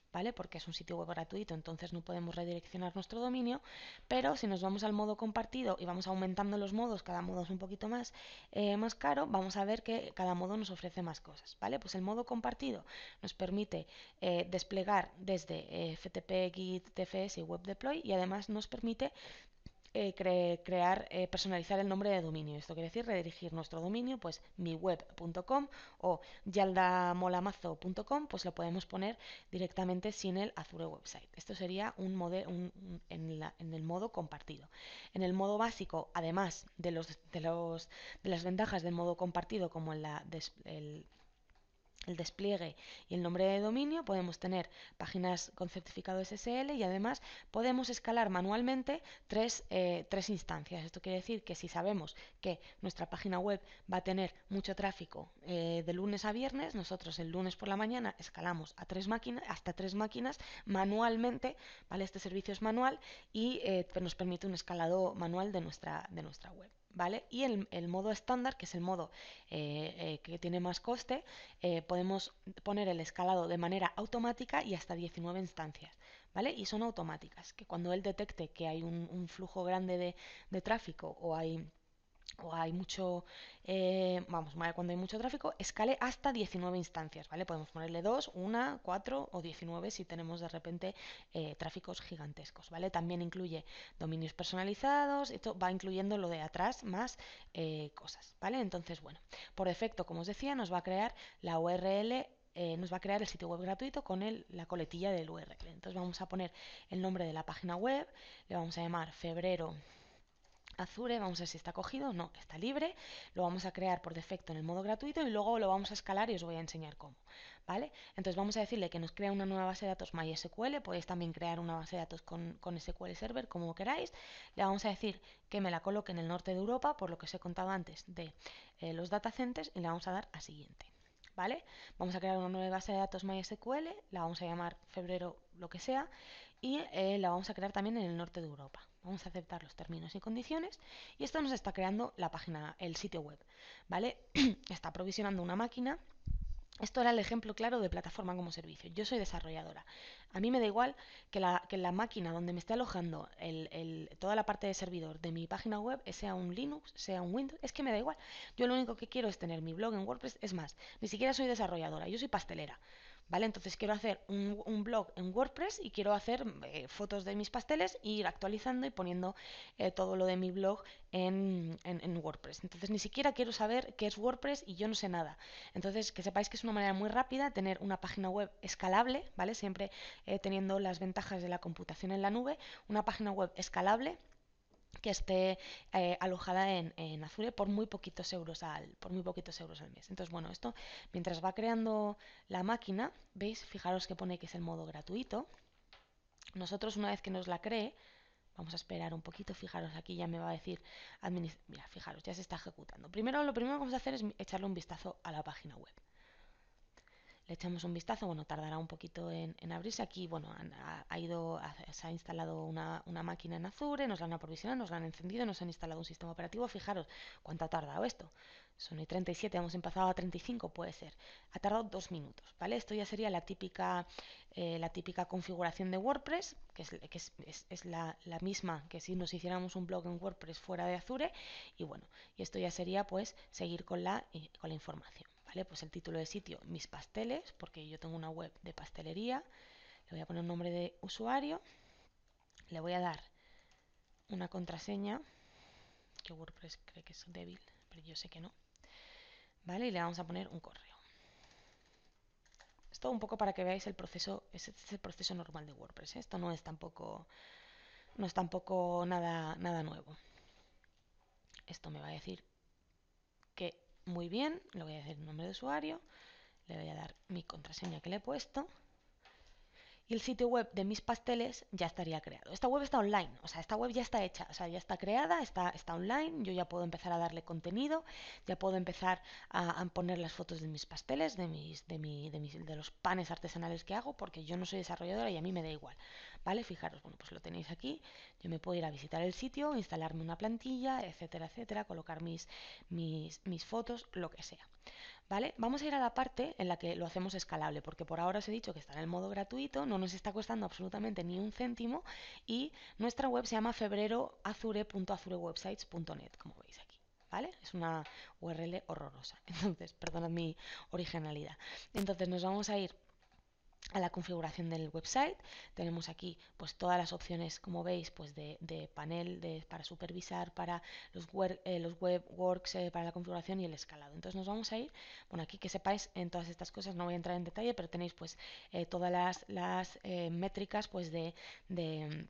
¿vale? Porque es un sitio web gratuito, entonces no podemos redireccionar nuestro dominio, pero si nos vamos al modo compartido y vamos aumentando los modos, cada modo es un poquito más, eh, más caro, vamos a ver que cada modo nos ofrece más cosas, ¿vale? Pues el modo compartido nos permite eh, desplegar desde eh, F T P, Git, T F S y Web Deploy, y además nos permite eh, cre crear, eh, personalizar el nombre de dominio. Esto quiere decir redirigir nuestro dominio, pues miweb punto com o yaldamolamazo punto com, pues lo podemos poner directamente sin el Azure Website. Esto sería un, un, un en, la, en el modo compartido. En el modo básico, además de, los, de, los, de las ventajas del modo compartido, como en la, des, el, el despliegue y el nombre de dominio, podemos tener páginas con certificado S S L y además podemos escalar manualmente tres, eh, tres instancias. Esto quiere decir que si sabemos que nuestra página web va a tener mucho tráfico eh, de lunes a viernes, nosotros el lunes por la mañana escalamos a tres máquinas, hasta tres máquinas manualmente, ¿vale? Este servicio es manual y eh, nos permite un escalado manual de nuestra, de nuestra web. ¿Vale? Y el, el modo estándar, que es el modo eh, eh, que tiene más coste, eh, podemos poner el escalado de manera automática y hasta diecinueve instancias, ¿vale? Y son automáticas, que cuando él detecte que hay un, un flujo grande de, de tráfico o hay o hay mucho, eh, vamos, cuando hay mucho tráfico, escale hasta diecinueve instancias, ¿vale? Podemos ponerle dos, una, cuatro o diecinueve si tenemos de repente eh, tráficos gigantescos, ¿vale? También incluye dominios personalizados, esto va incluyendo lo de atrás más eh, cosas, ¿vale? Entonces, bueno, por defecto, como os decía, nos va a crear la U R L, eh, nos va a crear el sitio web gratuito con el, la coletilla del U R L. Entonces vamos a poner el nombre de la página web, le vamos a llamar febrero Azure, vamos a ver si está cogido, no, está libre, lo vamos a crear por defecto en el modo gratuito y luego lo vamos a escalar y os voy a enseñar cómo, ¿vale? Entonces vamos a decirle que nos crea una nueva base de datos MySQL, podéis también crear una base de datos con, con S Q L Server, como queráis, le vamos a decir que me la coloque en el norte de Europa, por lo que os he contado antes de eh, los datacenters, y le vamos a dar a siguiente. ¿Vale? Vamos a crear una nueva base de datos MySQL, la vamos a llamar febrero lo que sea, y eh, la vamos a crear también en el norte de Europa. Vamos a aceptar los términos y condiciones y esto nos está creando la página, el sitio web, ¿vale? Está provisionando una máquina. Esto era el ejemplo claro de plataforma como servicio. Yo soy desarrolladora. A mí me da igual que la, que la máquina donde me esté alojando el, el, toda la parte de servidor de mi página web sea un Linux, sea un Windows. Es que me da igual. Yo lo único que quiero es tener mi blog en WordPress. Es más, ni siquiera soy desarrolladora. Yo soy pastelera. ¿Vale? Entonces quiero hacer un, un blog en WordPress y quiero hacer eh, fotos de mis pasteles e ir actualizando y poniendo eh, todo lo de mi blog en, en, en WordPress. Entonces ni siquiera quiero saber qué es WordPress y yo no sé nada. Entonces que sepáis que es una manera muy rápida tener una página web escalable, ¿vale? Siempre eh, teniendo las ventajas de la computación en la nube, una página web escalable que esté eh, alojada en, en Azure por muy poquitos euros al por muy poquitos euros al mes. Entonces, bueno, esto mientras va creando la máquina, veis, fijaros que pone que es el modo gratuito. Nosotros una vez que nos la cree, vamos a esperar un poquito, fijaros, aquí ya me va a decir, mira, fijaros, ya se está ejecutando. Primero, lo primero que vamos a hacer es echarle un vistazo a la página web. Le echamos un vistazo, bueno, tardará un poquito en, en abrirse. Aquí, bueno, ha, ha ido, ha, se ha instalado una, una máquina en Azure, nos la han aprovisionado, nos la han encendido, nos han instalado un sistema operativo. Fijaros cuánto ha tardado esto. Son treinta y siete, hemos empezado a treinta y cinco, puede ser. Ha tardado dos minutos, ¿vale? Esto ya sería la típica, eh, la típica configuración de WordPress, que es, que es, es, es la, la misma que si nos hiciéramos un blog en WordPress fuera de Azure. Y bueno, y esto ya sería pues seguir con la, eh, con la información. ¿Vale? Pues el título de sitio, mis pasteles, porque yo tengo una web de pastelería. Le voy a poner un nombre de usuario. Le voy a dar una contraseña, que WordPress cree que es débil, pero yo sé que no. ¿Vale? Y le vamos a poner un correo. Esto un poco para que veáis el proceso, este es el proceso normal de WordPress, ¿eh? Esto no es tampoco, no es tampoco nada, nada nuevo. Esto me va a decir que muy bien, le voy a decir un nombre de usuario, le voy a dar mi contraseña que le he puesto. Y el sitio web de mis pasteles ya estaría creado. Esta web está online, o sea, esta web ya está hecha, o sea, ya está creada, está, está online, yo ya puedo empezar a darle contenido, ya puedo empezar a, a poner las fotos de mis pasteles, de mis, de, mi, de, mis, de los panes artesanales que hago, porque yo no soy desarrolladora y a mí me da igual, ¿vale? Fijaros, bueno, pues lo tenéis aquí, yo me puedo ir a visitar el sitio, instalarme una plantilla, etcétera, etcétera, colocar mis, mis, mis fotos, lo que sea. ¿Vale? Vamos a ir a la parte en la que lo hacemos escalable, porque por ahora os he dicho que está en el modo gratuito, no nos está costando absolutamente ni un céntimo y nuestra web se llama febreroazure punto azurewebsites punto net, como veis aquí. ¿Vale? Es una U R L horrorosa. Entonces, perdonad mi originalidad. Entonces nos vamos a ir a la configuración del website. Tenemos aquí pues todas las opciones, como veis, pues de, de panel de, para supervisar, para los, web, eh, los web works, eh, para la configuración y el escalado. Entonces nos vamos a ir, bueno, aquí que sepáis en todas estas cosas, no voy a entrar en detalle, pero tenéis pues eh, todas las, las eh, métricas pues de, de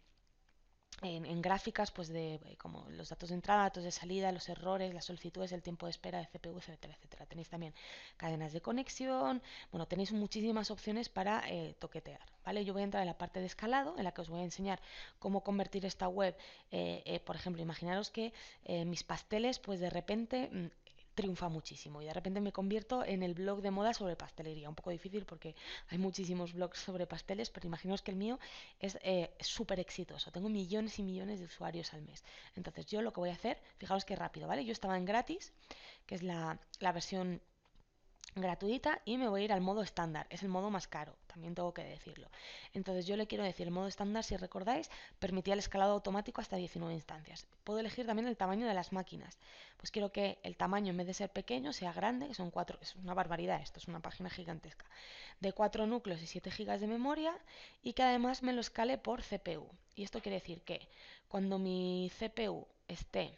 en, en gráficas pues de eh, como los datos de entrada, datos de salida, los errores, las solicitudes, el tiempo de espera de C P U, etcétera, etcétera. Tenéis también cadenas de conexión, bueno, tenéis muchísimas opciones para eh, toquetear, ¿vale? Yo voy a entrar en la parte de escalado, en la que os voy a enseñar cómo convertir esta web, eh, eh, por ejemplo, imaginaros que eh, mis pasteles pues de repente mm, triunfa muchísimo y de repente me convierto en el blog de moda sobre pastelería. Un poco difícil porque hay muchísimos blogs sobre pasteles, pero imaginaos que el mío es eh, súper exitoso. Tengo millones y millones de usuarios al mes. Entonces yo lo que voy a hacer, fijaos que rápido, ¿vale? Yo estaba en gratis, que es la, la versión gratuita, y me voy a ir al modo estándar, es el modo más caro, también tengo que decirlo. Entonces yo le quiero decir, el modo estándar, si recordáis, permitía el escalado automático hasta diecinueve instancias. Puedo elegir también el tamaño de las máquinas, pues quiero que el tamaño, en vez de ser pequeño, sea grande, que son cuatro, es una barbaridad, esto es una página gigantesca, de cuatro núcleos y siete gigas de memoria, y que además me lo escale por C P U. Y esto quiere decir que cuando mi C P U esté,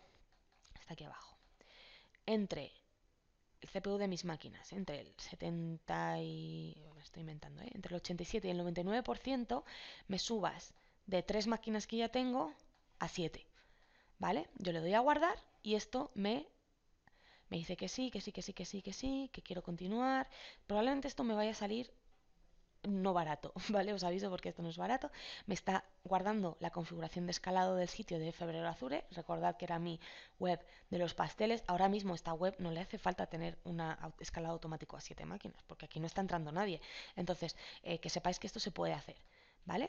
está aquí abajo, entre el C P U de mis máquinas, entre el setenta y... me estoy inventando, ¿eh? Entre el ochenta y siete y el noventa y nueve por ciento, me subas de tres máquinas que ya tengo a siete, ¿vale? Yo le doy a guardar y esto me, me dice que sí, que sí, que sí, que sí, que sí, que quiero continuar. Probablemente esto me vaya a salir no barato, ¿vale? Os aviso porque esto no es barato. Me está guardando la configuración de escalado del sitio de Febrero Azure. Recordad que era mi web de los pasteles. Ahora mismo esta web no le hace falta tener un escalado automático a siete máquinas, porque aquí no está entrando nadie. Entonces, eh, que sepáis que esto se puede hacer, ¿vale?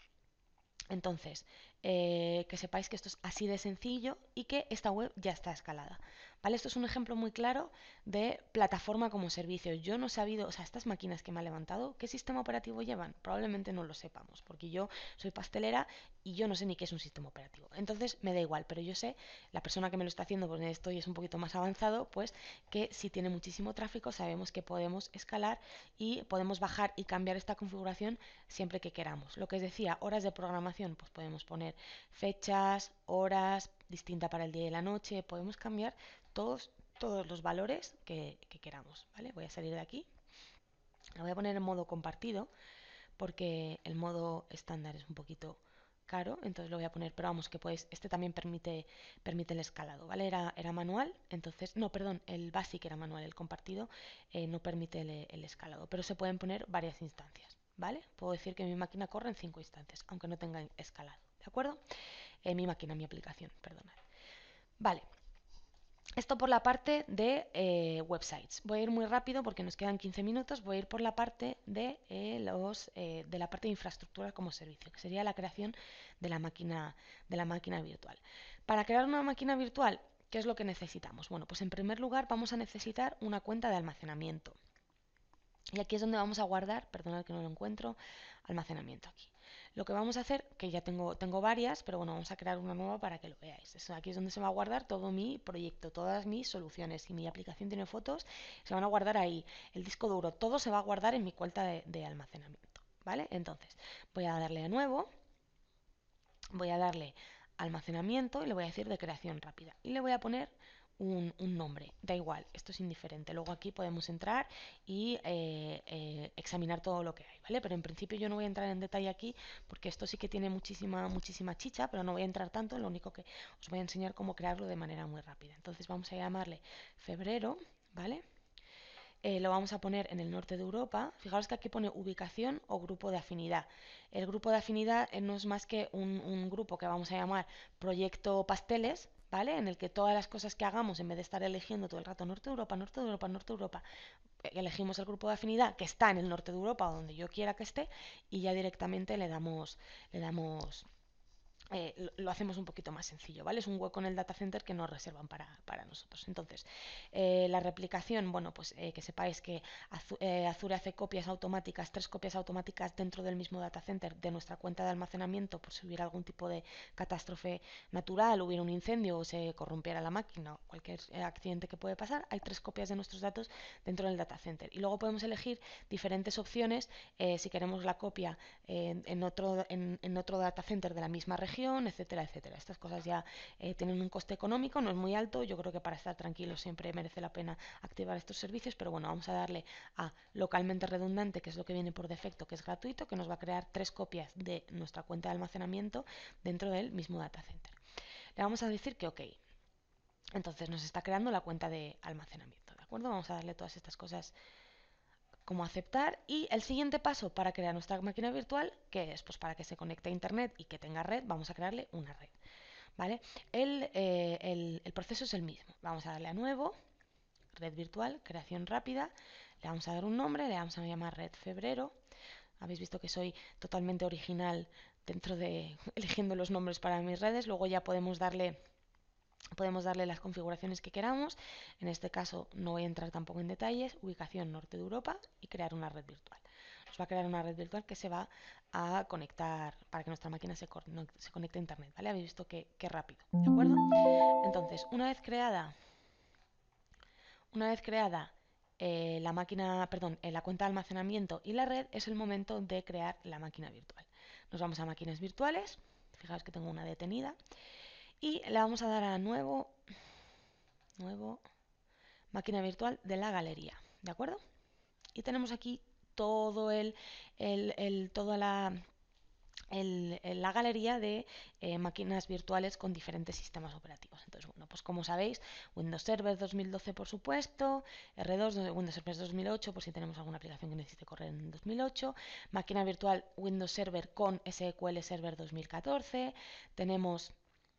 Entonces, eh, que sepáis que esto es así de sencillo y que esta web ya está escalada. ¿Vale? Esto es un ejemplo muy claro de plataforma como servicio. Yo no he sabido, o sea, estas máquinas que me ha levantado, ¿qué sistema operativo llevan? Probablemente no lo sepamos, porque yo soy pastelera y yo no sé ni qué es un sistema operativo. Entonces me da igual, pero yo sé, la persona que me lo está haciendo, pues esto y es un poquito más avanzado, pues que si tiene muchísimo tráfico sabemos que podemos escalar y podemos bajar y cambiar esta configuración siempre que queramos. Lo que os decía, horas de programación, pues podemos poner fechas, horas, distinta para el día y la noche, podemos cambiar todos, todos los valores que, que queramos, ¿vale? Voy a salir de aquí, la voy a poner en modo compartido porque el modo estándar es un poquito caro, entonces lo voy a poner, pero vamos, que pues este también permite, permite el escalado, ¿vale? Era, era manual, entonces, no, perdón, el basic era manual, el compartido eh, no permite el, el escalado, pero se pueden poner varias instancias, ¿vale? Puedo decir que mi máquina corre en cinco instancias, aunque no tenga escalado, ¿de acuerdo? Eh, mi máquina, mi aplicación, perdonad. Vale, esto por la parte de eh, websites. Voy a ir muy rápido porque nos quedan quince minutos. Voy a ir por la parte de, eh, los, eh, de la parte de infraestructura como servicio, que sería la creación de la máquina, de la máquina virtual. Para crear una máquina virtual, ¿qué es lo que necesitamos? Bueno, pues en primer lugar vamos a necesitar una cuenta de almacenamiento. Y aquí es donde vamos a guardar, perdonad que no lo encuentro, almacenamiento aquí. Lo que vamos a hacer, que ya tengo, tengo varias, pero bueno, vamos a crear una nueva para que lo veáis. Eso, aquí es donde se va a guardar todo mi proyecto, todas mis soluciones. Si mi aplicación tiene fotos, se van a guardar ahí. El disco duro, todo se va a guardar en mi cuenta de, de almacenamiento, ¿vale? Entonces, voy a darle a nuevo, voy a darle almacenamiento y le voy a decir de creación rápida. Y le voy a poner un, un nombre, da igual, esto es indiferente. Luego aquí podemos entrar y eh, eh, examinar todo lo que hay, ¿vale? Pero en principio yo no voy a entrar en detalle aquí porque esto sí que tiene muchísima, muchísima chicha, pero no voy a entrar tanto, lo único que os voy a enseñar cómo crearlo de manera muy rápida. Entonces vamos a llamarle febrero, ¿vale? Eh, lo vamos a poner en el norte de Europa. Fijaros que aquí pone ubicación o grupo de afinidad. El grupo de afinidad eh, no es más que un, un grupo que vamos a llamar proyecto pasteles, ¿vale? En el que todas las cosas que hagamos, en vez de estar eligiendo todo el rato norte de Europa, norte de Europa, norte de Europa, eh, elegimos el grupo de afinidad que está en el norte de Europa o donde yo quiera que esté y ya directamente le damos, le damos eh, lo, lo hacemos un poquito más sencillo, ¿vale? Es un hueco en el data center que nos reservan para, para nosotros. Entonces, eh, la replicación, bueno, pues eh, que sepáis que Azu eh, Azure hace copias automáticas, tres copias automáticas dentro del mismo data center de nuestra cuenta de almacenamiento por si hubiera algún tipo de catástrofe natural, hubiera un incendio o se corrompiera la máquina o cualquier eh, accidente que puede pasar. Hay tres copias de nuestros datos dentro del data center. Y luego podemos elegir diferentes opciones eh, si queremos la copia eh, en, otro, en, en otro data center de la misma región, etcétera, etcétera. Estas cosas ya eh, tienen un coste económico, no es muy alto. Yo creo que para estar tranquilos siempre merece la pena activar estos servicios, pero bueno, vamos a darle a localmente redundante, que es lo que viene por defecto, que es gratuito, que nos va a crear tres copias de nuestra cuenta de almacenamiento dentro del mismo data center. Le vamos a decir que ok. Entonces nos está creando la cuenta de almacenamiento, ¿de acuerdo? Vamos a darle todas estas cosas como aceptar, y el siguiente paso para crear nuestra máquina virtual, que es pues para que se conecte a internet y que tenga red, vamos a crearle una red, ¿vale? El, eh, el, el proceso es el mismo. Vamos a darle a nuevo, red virtual, creación rápida, le vamos a dar un nombre, le vamos a llamar red febrero. Habéis visto que soy totalmente original dentro de eligiendo los nombres para mis redes. Luego ya podemos darle Podemos darle las configuraciones que queramos. En este caso no voy a entrar tampoco en detalles. Ubicación norte de Europa y crear una red virtual. Nos va a crear una red virtual que se va a conectar para que nuestra máquina se, se conecte a internet, ¿vale? Habéis visto que, que rápido, ¿de acuerdo? Entonces, una vez creada, una vez creada eh, la máquina, perdón, eh, la cuenta de almacenamiento y la red, es el momento de crear la máquina virtual. Nos vamos a máquinas virtuales. Fijaos que tengo una detenida. Y le vamos a dar a nuevo, nuevo, máquina virtual de la galería, ¿de acuerdo? Y tenemos aquí todo el, el, el toda la, el, la galería de eh, máquinas virtuales con diferentes sistemas operativos. Entonces, bueno, pues como sabéis, Windows Server dos mil doce, por supuesto, R dos, Windows Server dos mil ocho, por si tenemos alguna aplicación que necesite correr en dos mil ocho, máquina virtual Windows Server con S Q L Server dos mil catorce, tenemos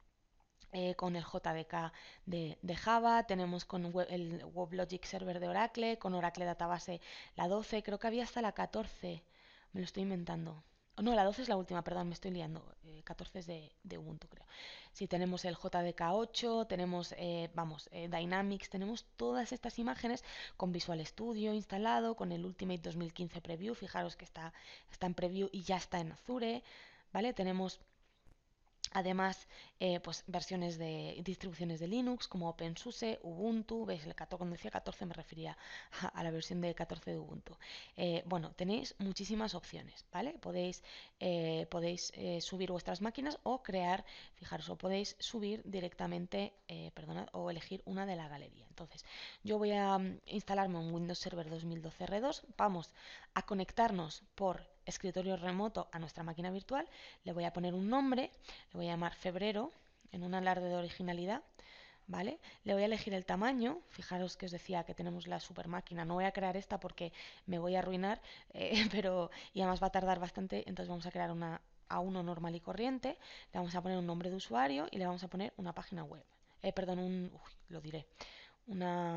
Eh, con el J D K de, de Java, tenemos con web, el WebLogic Server de Oracle, con Oracle Database la doce, creo que había hasta la catorce, me lo estoy inventando. Oh, no, la doce es la última, perdón, me estoy liando. Eh, catorce es de, de Ubuntu, creo. Sí, tenemos el J D K ocho, tenemos, eh, vamos, eh, Dynamics, tenemos todas estas imágenes con Visual Studio instalado, con el Ultimate dos mil quince Preview, fijaros que está, está en Preview y ya está en Azure, ¿vale? Tenemos además, eh, pues versiones de distribuciones de Linux como OpenSUSE, Ubuntu. Veis, el catorce, cuando decía catorce me refería a, a la versión de catorce de Ubuntu. Eh, bueno, tenéis muchísimas opciones, ¿vale? Podéis, eh, podéis eh, subir vuestras máquinas o crear, fijaros, o podéis subir directamente, eh, perdonad, o elegir una de la galería. Entonces, yo voy a um, instalarme un Windows Server dos mil doce R dos. Vamos a conectarnos por escritorio remoto a nuestra máquina virtual. Le voy a poner un nombre. Le voy a llamar febrero en un alarde de originalidad, ¿vale? Le voy a elegir el tamaño. Fijaros que os decía que tenemos la super máquina. No voy a crear esta porque me voy a arruinar, eh, pero y además va a tardar bastante. Entonces vamos a crear una A uno normal y corriente. Le vamos a poner un nombre de usuario y le vamos a poner una página web. Eh, perdón, un, uy, lo diré. Una,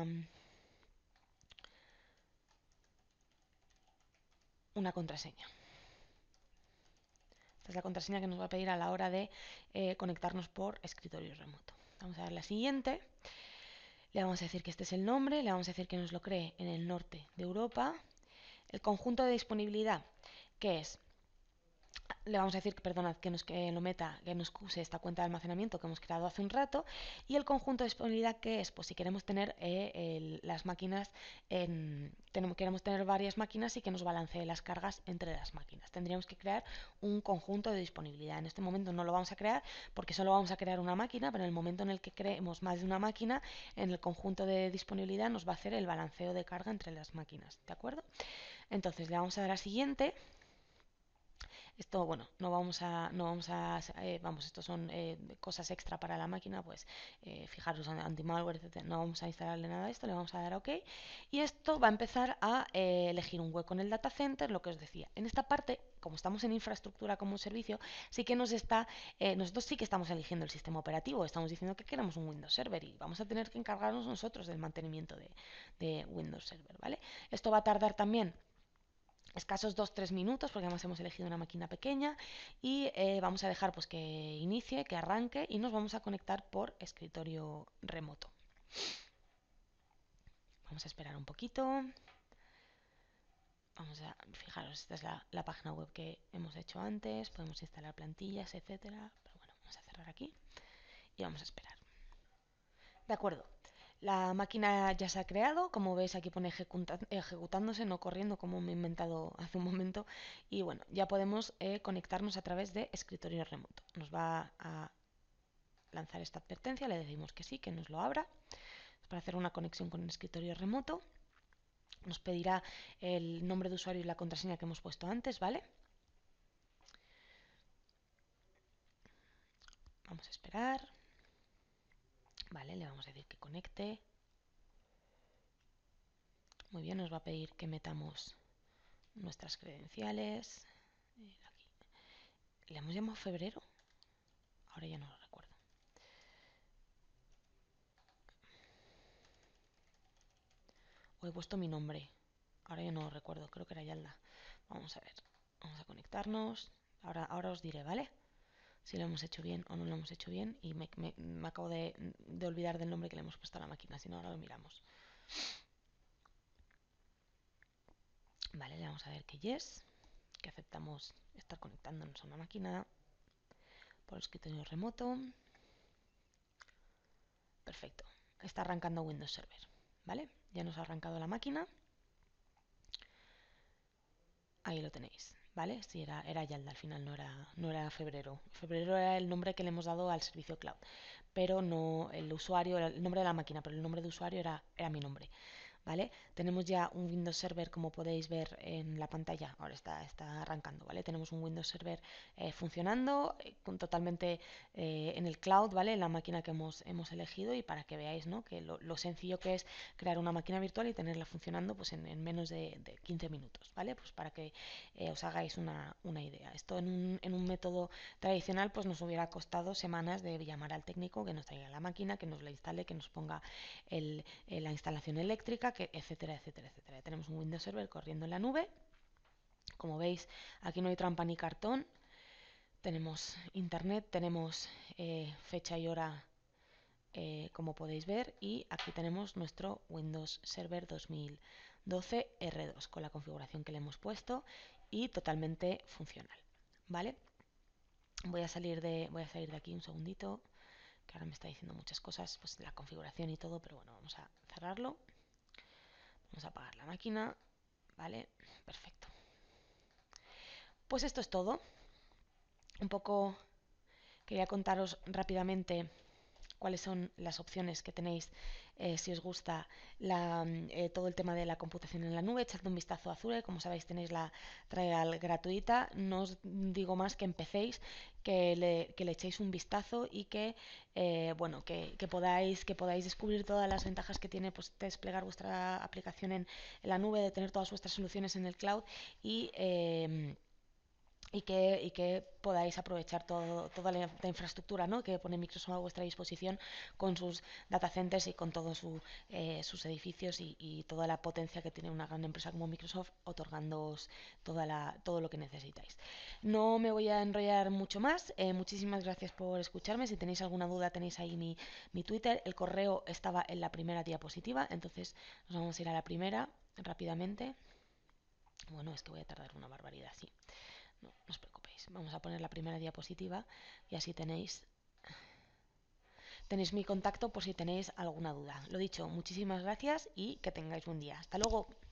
una contraseña. Esta es la contraseña que nos va a pedir a la hora de eh, conectarnos por escritorio remoto. Vamos a dar la siguiente. Le vamos a decir que este es el nombre, le vamos a decir que nos lo cree en el norte de Europa. El conjunto de disponibilidad, que es, le vamos a decir que, perdonad, que nos que lo meta, que nos use esta cuenta de almacenamiento que hemos creado hace un rato. Y el conjunto de disponibilidad, que es, pues si queremos tener eh, el, las máquinas, en, tenemos, queremos tener varias máquinas y que nos balancee las cargas entre las máquinas. Tendríamos que crear un conjunto de disponibilidad. En este momento no lo vamos a crear porque solo vamos a crear una máquina, pero en el momento en el que creemos más de una máquina, en el conjunto de disponibilidad nos va a hacer el balanceo de carga entre las máquinas, ¿de acuerdo? Entonces le vamos a dar a siguiente. Esto, bueno, no vamos a, no vamos a, eh, vamos, esto son eh, cosas extra para la máquina, pues eh, fijaros, anti-malware, etcétera. No vamos a instalarle nada de esto, le vamos a dar a OK. Y esto va a empezar a eh, elegir un hueco en el data center, lo que os decía. En esta parte, como estamos en infraestructura como servicio, sí que nos está, eh, nosotros sí que estamos eligiendo el sistema operativo, estamos diciendo que queremos un Windows Server y vamos a tener que encargarnos nosotros del mantenimiento de, de Windows Server, ¿vale? Esto va a tardar también escasos dos tres minutos, porque además hemos elegido una máquina pequeña, y eh, vamos a dejar pues que inicie, que arranque, y nos vamos a conectar por escritorio remoto. Vamos a esperar un poquito. Vamos a fijaros, esta es la, la página web que hemos hecho antes. Podemos instalar plantillas, etcétera. Pero bueno, vamos a cerrar aquí y vamos a esperar. De acuerdo. La máquina ya se ha creado, como veis aquí pone ejecuta ejecutándose, no corriendo como me he inventado hace un momento. Y bueno, ya podemos eh, conectarnos a través de escritorio remoto. Nos va a lanzar esta advertencia, le decimos que sí, que nos lo abra. Es para hacer una conexión con el escritorio remoto. Nos pedirá el nombre de usuario y la contraseña que hemos puesto antes, ¿vale? Vamos a esperar. Vale, le vamos a decir que conecte. Muy bien, nos va a pedir que metamos nuestras credenciales. Aquí. ¿Le hemos llamado febrero? Ahora ya no lo recuerdo. O he puesto mi nombre. Ahora ya no lo recuerdo, creo que era Yalda. Vamos a ver. Vamos a conectarnos. Ahora, ahora os diré, ¿vale? Si lo hemos hecho bien o no lo hemos hecho bien. Y me, me, me acabo de, de olvidar del nombre que le hemos puesto a la máquina. Si no, ahora lo miramos. Vale, le vamos a ver que yes. Que aceptamos estar conectándonos a una máquina por escritorio remoto. Perfecto. Está arrancando Windows Server. ¿Vale? Ya nos ha arrancado la máquina. Ahí lo tenéis. ¿Vale? Sí, era, era Yalda al final, no era, no era febrero. Febrero era el nombre que le hemos dado al servicio cloud. Pero no el usuario, el nombre de la máquina, pero el nombre de usuario era, era mi nombre. ¿Vale? Tenemos ya un Windows Server, como podéis ver en la pantalla, ahora está, está arrancando, ¿vale? Tenemos un Windows Server eh, funcionando, eh, con totalmente eh, en el cloud, ¿vale? En la máquina que hemos, hemos elegido, y para que veáis, ¿no? Que lo, lo sencillo que es crear una máquina virtual y tenerla funcionando pues en, en menos de, de quince minutos, ¿vale? Pues para que eh, os hagáis una, una idea. Esto en un, en un método tradicional pues nos hubiera costado semanas de llamar al técnico que nos traiga la máquina, que nos la instale, que nos ponga el, eh, la instalación eléctrica, que, etcétera, etcétera, etcétera. Tenemos un Windows Server corriendo en la nube. Como veis, aquí no hay trampa ni cartón. Tenemos internet, tenemos eh, fecha y hora, eh, como podéis ver, y aquí tenemos nuestro Windows Server dos mil doce R dos con la configuración que le hemos puesto y totalmente funcional, ¿vale? Voy a salir de, voy a salir de aquí un segundito, que ahora me está diciendo muchas cosas, pues la configuración y todo, pero bueno, vamos a cerrarlo. Vamos a apagar la máquina, ¿vale? Perfecto. Pues esto es todo. Un poco quería contaros rápidamente cuáles son las opciones que tenéis eh, si os gusta la, eh, todo el tema de la computación en la nube. Echad un vistazo a Azure, como sabéis tenéis la trial gratuita. No os digo más que empecéis, que le, que le echéis un vistazo y que eh, bueno que, que podáis que podáis descubrir todas las ventajas que tiene pues desplegar vuestra aplicación en, en la nube, de tener todas vuestras soluciones en el cloud y eh, y que, y que podáis aprovechar todo, toda la, la infraestructura, ¿no? que pone Microsoft a vuestra disposición con sus data centers y con todos su, eh, sus edificios y, y toda la potencia que tiene una gran empresa como Microsoft, otorgándoos toda la, todo lo que necesitáis. No me voy a enrollar mucho más. Eh, muchísimas gracias por escucharme. Si tenéis alguna duda tenéis ahí mi, mi Twitter. El correo estaba en la primera diapositiva, entonces nos vamos a ir a la primera rápidamente. Bueno, es que voy a tardar una barbaridad, sí. No, no os preocupéis. Vamos a poner la primera diapositiva y así tenéis tenéis mi contacto por si tenéis alguna duda. Lo dicho, muchísimas gracias y que tengáis buen día. Hasta luego.